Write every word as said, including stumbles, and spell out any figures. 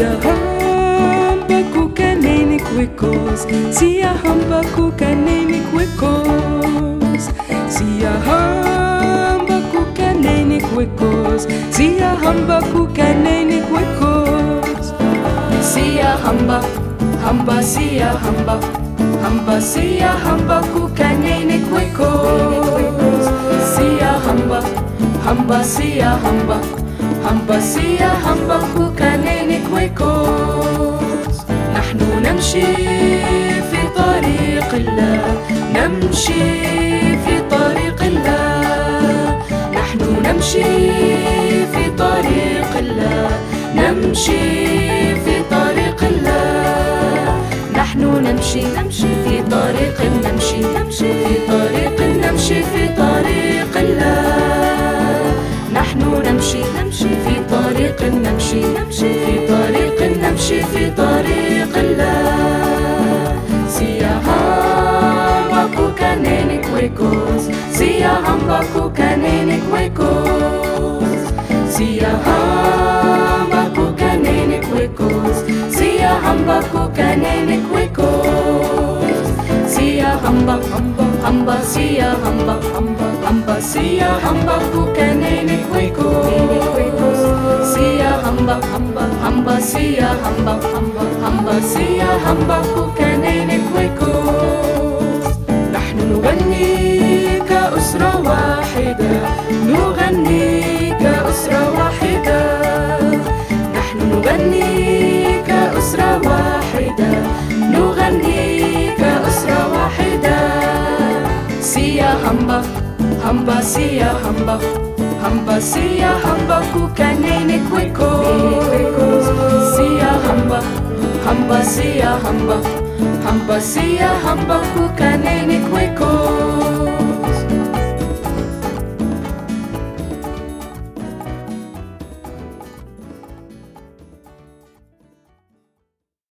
Sia hamba kukaneni kwekos, sia hamba kukaneni kwekos, sia hamba kukaneni kwekos, sia hamba kukaneni kwekos, sia hamba, hamba sia hamba, hamba sia hamba kukaneni kwekos, sia hamba, hamba sia hamba, hamba sia hamba kukaneni kwekos. نحن نمشي في طريق الله، نمشي في طريق الله، نحن نمشي في طريق الله، نمشي في طريق الله، نحن نمشي نمشي في طريق نمشي نمشي في طريق نمشي في طريق الله، نحن نمشي نمشي في طريق نمشي نمشي في طريق نمشي في طريق الله. Sia hamba kukaneni kwekos, sia hamba kukaneni kwekos, sia hamba kukaneni kwekos, sia hamba kukaneni kwekos, sia hamba hamba hamba sia hamba hamba hamba sia hamba kukaneni kwekos, sia hamba hamba hamba sia hamba hamba hamba sia hamba kukaneni kwekos. نحن نغني كأسرة واحدة، نغني كأسرة واحدة، نحن نغني كأسرة واحدة، نغني كأسرة واحدة. Sia hamba, hamba sia hamba, hamba sia hamba kukaneni kwekos, sia hamba, hamba sia hamba, hamba sia hamba kukaneni kwekos.